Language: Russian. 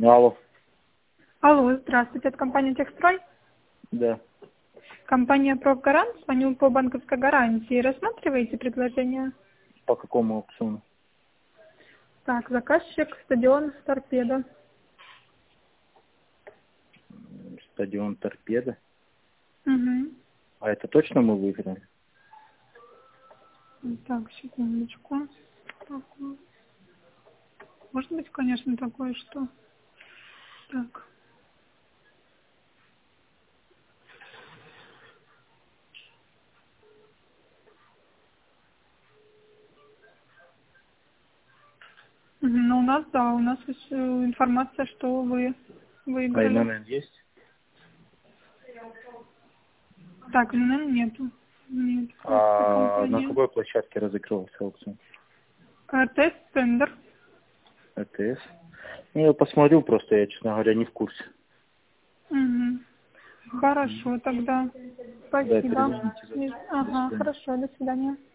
Алло. Алло, здравствуйте, это компания «Техстрой». Да. Компания «Профгарант», звоню по банковской гарантии. Рассматриваете предложение? По какому аукциону? Так, заказчик стадион «Торпедо». Стадион Торпедо. Угу. А это точно мы выиграли? Так, секундочку. Так, может быть, конечно, такое, что... Так. Мгм, ну, у нас, да, у нас есть информация, что вы А выиграли. ИНН есть? Так, ну, нету. Нет, по А на компании. какой площадке разыгрывался аукцион? РТС «Тендер». РТС? Ну, я посмотрю просто, я, честно говоря, не в курсе. Угу. Хорошо, тогда. Да, Спасибо. перезвоните завтра. До Ага, свидания. хорошо, до свидания.